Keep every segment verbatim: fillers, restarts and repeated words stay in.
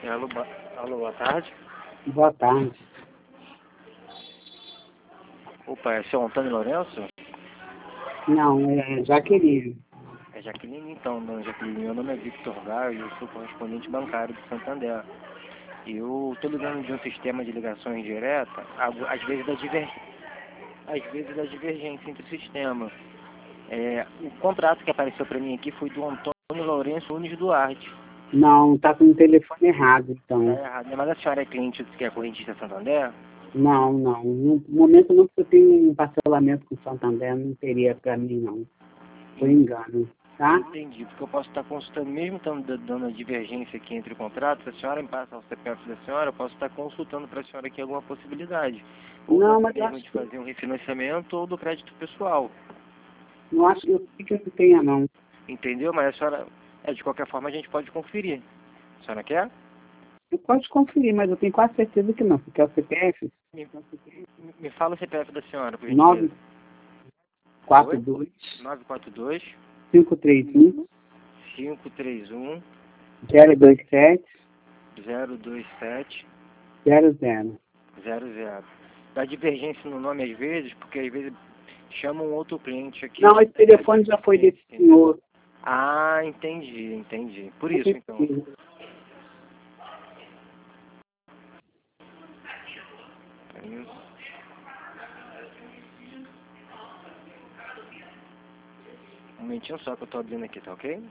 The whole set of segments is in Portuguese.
Alô, ba... Alô, boa tarde. Boa tarde. Opa, é o senhor Antônio Lourenço? Não, é Jaqueline. É Jaqueline, então, dona Jaqueline. Meu nome é Victor Gaio e eu sou correspondente bancário do Santander. Eu estou ligando de um sistema de ligações direta, às vezes da, diver... às vezes da divergência entre o sistema. É, o contrato que apareceu para mim aqui foi do Antônio Lourenço Nunes Duarte. Não, tá com o telefone errado, então. Tá errado, né? Mas a senhora é cliente que é correntista Santander? Não, não. No momento não, porque eu tenho um parcelamento com o Santander, não teria para mim, não. Foi engano, tá? Entendi, porque eu posso estar consultando, mesmo estando dando a divergência aqui entre contratos, se a senhora me passa o C P F da senhora, eu posso estar consultando para a senhora aqui alguma possibilidade. Ou Não, até mas eu mesmo acho de que, fazer um refinanciamento ou do crédito pessoal. não acho que eu sei que eu tenha, não. Entendeu? Mas a senhora, é, de qualquer forma, a gente pode conferir. A senhora quer? Eu posso conferir, mas eu tenho quase certeza que não. Você quer o C P F? Me, me fala o C P F da senhora, por gentileza. nove quatro dois, nove quatro dois, cinco três um, cinco três um, zero dois sete, zero dois sete, zero zero. zero zero. Dá divergência no nome às vezes, porque às vezes chamam um outro cliente aqui. Não, esse telefone já foi desse senhor. Ah, entendi, entendi. Por isso, então. Um momentinho só que eu tô abrindo aqui, tá ok?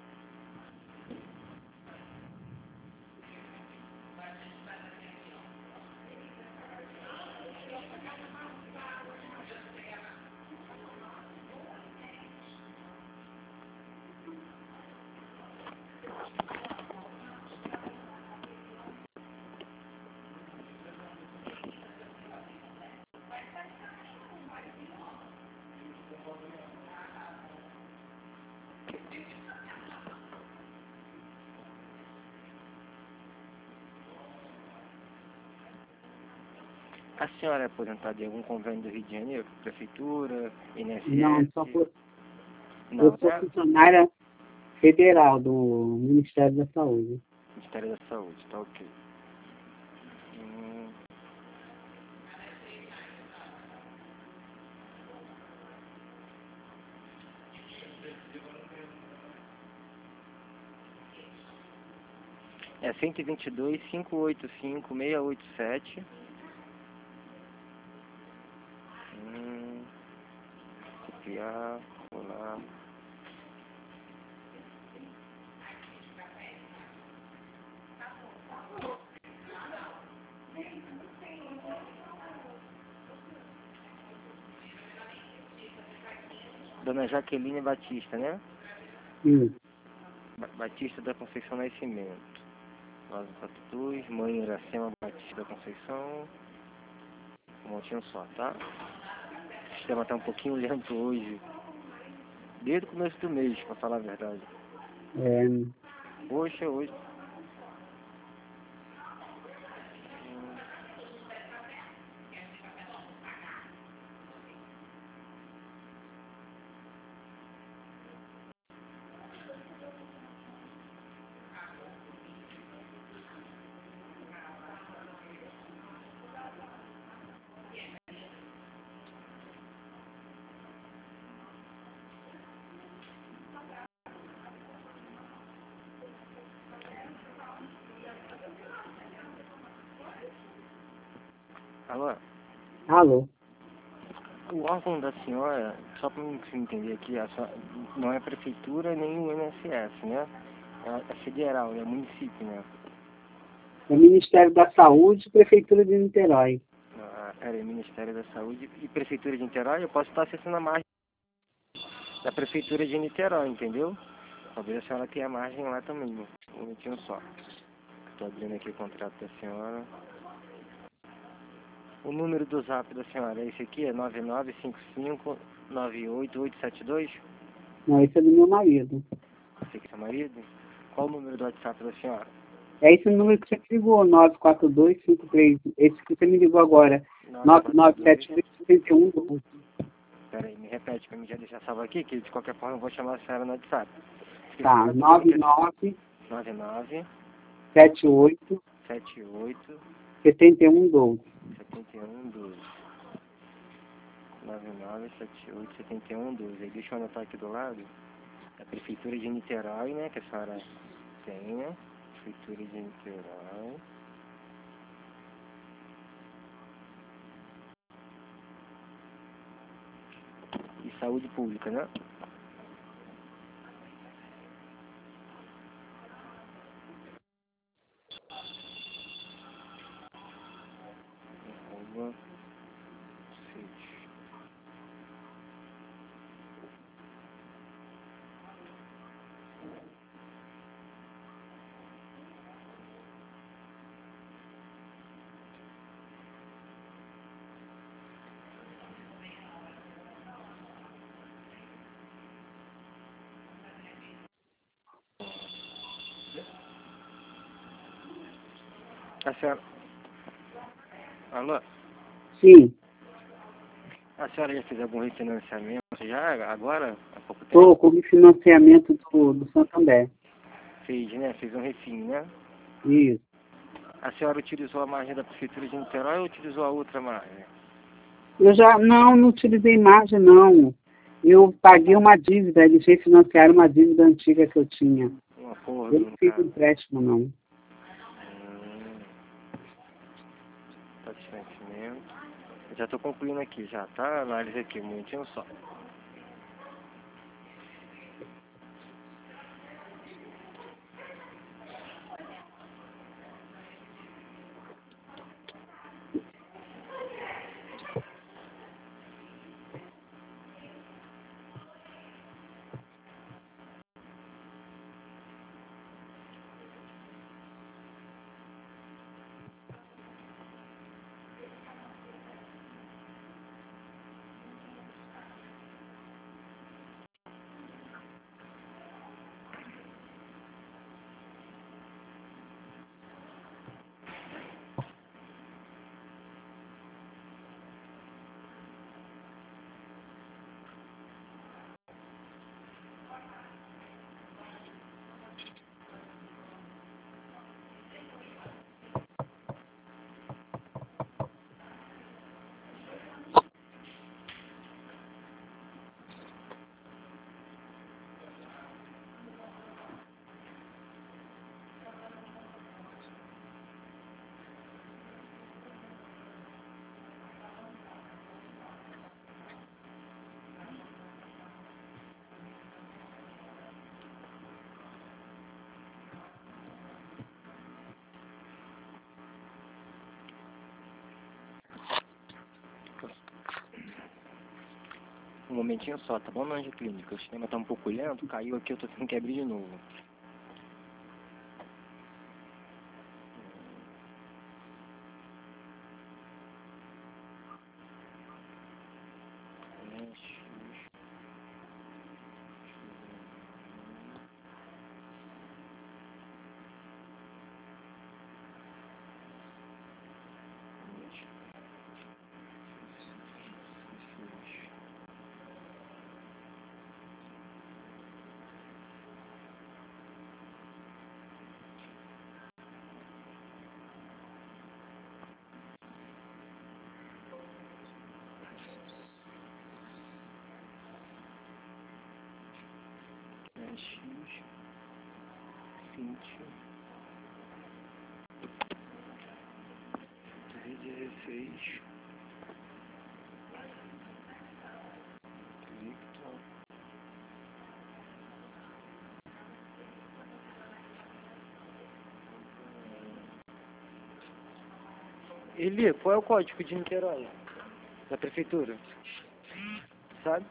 A senhora é aposentada em algum convênio do Rio de Janeiro? Prefeitura, I N S S? Não, só por... Não, eu sou é funcionária federal do Ministério da Saúde. Ministério da Saúde, tá ok. Hum... É cento e vinte e dois, quinhentos e oitenta e cinco, seiscentos e oitenta e sete. Hum... Copiar, colar. Dona Jaqueline Batista, né? Sim. Ba- Batista da Conceição Nascimento. nove quatro dois, mãe Iracema Batista da Conceição. Um montinho só, tá? O sistema tá um pouquinho lento hoje. Desde o começo do mês, pra falar a verdade. É, Poxa, hoje. Alô? alô? O órgão da senhora, só para me entender aqui, a senhora, não é prefeitura nem o I N S S, né? É, é federal, é município, né? É Ministério da Saúde, Prefeitura de Niterói. Ah, era o Ministério da Saúde e Prefeitura de Niterói, eu posso estar acessando a margem da Prefeitura de Niterói, entendeu? Talvez a senhora tenha margem lá também, um minutinho só. Estou abrindo aqui o contrato da senhora. O número do zap da senhora é esse aqui, é nove nove cinco cinco nove oito oito sete dois? Não, esse é do meu marido. Esse aqui é seu marido? Qual o número do WhatsApp da senhora? É esse número que você ligou, nove quatro dois, cinco três um. Esse que você me ligou agora. nove nove sete dois, cinco um dois. Peraí, me repete para mim já deixar salvo aqui, que de qualquer forma eu vou chamar a senhora no WhatsApp. Tá, nove nove nove nove sete oito, sete oito, setenta e um, doze. setenta e um, doze. nove nove sete oito, setenta e um, doze. Aí deixa eu anotar aqui do lado. A Prefeitura de Niterói, né? Que a senhora tem, né? Prefeitura de Niterói. E saúde pública, né? Arroba, sede. A senhora... Alô? Sim, A senhora já fez algum refinanciamento já, agora, há pouco tempo? estou com o financiamento do, do Santander. Fez, né? Fez um refim, né? Isso. A senhora utilizou a margem da Prefeitura de Niterói ou utilizou a outra margem? Eu já não, não utilizei margem, não. Eu paguei uma dívida, eles refinanciaram uma dívida antiga que eu tinha. Um acordo, Eu não no fiz caso. empréstimo, não. Hum, tá de vencimento. Eu já tô concluindo aqui, já, tá? Análise aqui, um momentinho só. Um momentinho só, tá bom, Anja Clínica? O sistema tá um pouco lento, caiu aqui, eu tô tendo que abrir de novo. X, vinte, dezesseis, Victor. Eli, qual é o código de Niterói? Da prefeitura? Sabe?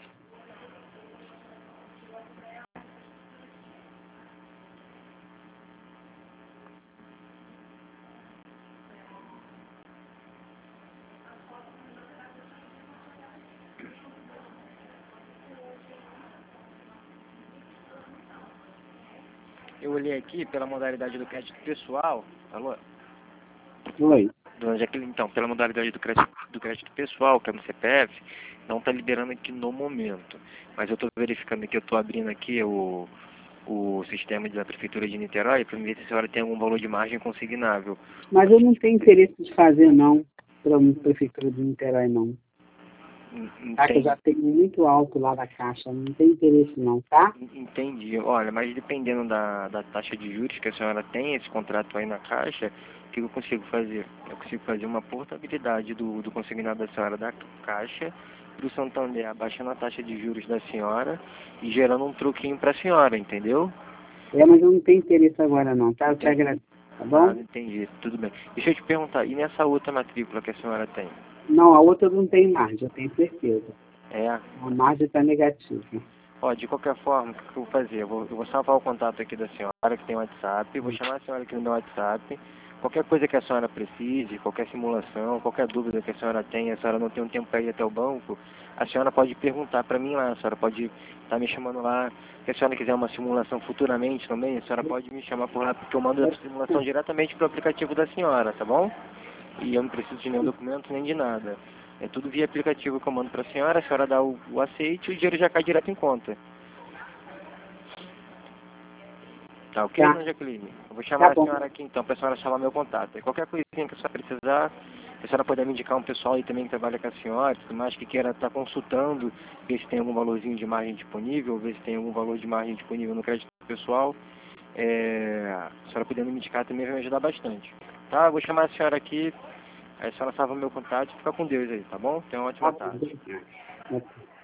Eu olhei aqui pela modalidade do crédito pessoal. Alô? Oi. Dona Jaqueline, então, pela modalidade do crédito, do crédito pessoal, que é no C P F, não está liberando aqui no momento. Mas eu estou verificando aqui, eu estou abrindo aqui o, o sistema da Prefeitura de Niterói para ver se a senhora tem algum valor de margem consignável. Mas eu não tenho interesse de fazer, não, para a Prefeitura de Niterói, não. Tá, que eu já tenho muito alto lá da Caixa, não tem interesse não, tá? Entendi. Olha, mas dependendo da, da taxa de juros que a senhora tem, esse contrato aí na Caixa, o que eu consigo fazer? Eu consigo fazer uma portabilidade do, do consignado da senhora da Caixa para o Santander, abaixando a taxa de juros da senhora e gerando um truquinho para a senhora, entendeu? É, mas eu não tenho interesse agora não, tá? Eu te agradeço, tá bom? Ah, entendi. Tudo bem. Deixa eu te perguntar, e nessa outra matrícula que a senhora tem? Não, a outra não tem margem, eu tenho certeza. É? A margem está negativa. Ó, de qualquer forma, o que eu vou fazer? Eu vou, eu vou salvar o contato aqui da senhora que tem WhatsApp, vou chamar a senhora aqui no meu WhatsApp. Qualquer coisa que a senhora precise, qualquer simulação, qualquer dúvida que a senhora tenha, a senhora não tem um tempo para ir até o banco, a senhora pode perguntar para mim lá, a senhora pode estar me chamando lá. Se a senhora quiser uma simulação futuramente também, a senhora pode me chamar por lá, porque eu mando a simulação diretamente para o aplicativo da senhora, tá bom? E eu não preciso de nenhum documento nem de nada. É tudo via aplicativo que eu mando para a senhora, a senhora dá o, o aceite e o dinheiro já cai direto em conta. Tá ok, Tá. dona Jaqueline? Eu vou chamar Tá a bom. senhora aqui então, para a senhora chamar meu contato. E qualquer coisinha que a senhora precisar, se a senhora puder me indicar um pessoal aí também que trabalha com a senhora, tudo mais, que queira estar consultando, ver se tem algum valorzinho de margem disponível, ver se tem algum valor de margem disponível no crédito pessoal, é, a senhora podendo me indicar também vai me ajudar bastante. Tá? Eu vou chamar a senhora aqui, aí a senhora salva meu contato e fica com Deus aí, tá bom? Tenha uma ótima Tá bom. tarde. Obrigado.